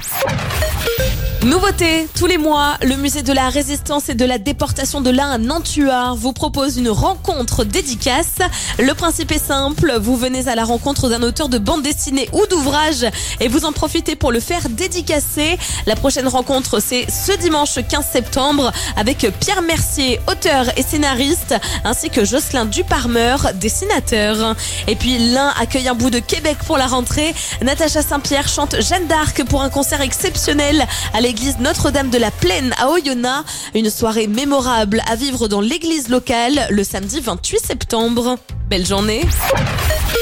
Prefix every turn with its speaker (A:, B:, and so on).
A: Nouveauté, tous les mois, le musée de la Résistance et de la déportation de l'Ain à Nantua vous propose une rencontre dédicace. Le principe est simple, vous venez à la rencontre d'un auteur de bande dessinée ou d'ouvrage et vous en profitez pour le faire dédicacer. La prochaine rencontre, c'est ce dimanche 15 septembre avec Pierre Mercier, auteur et scénariste, ainsi que Jocelyn Duparmeur, dessinateur. Et puis l'Ain accueille un bout de Québec pour la rentrée. Natacha Saint-Pierre chante Jeanne d'Arc pour un concert exceptionnel à l'église Notre-Dame de la Plaine à Oyonnax. Une soirée mémorable à vivre dans l'église locale le samedi 28 septembre. Belle journée.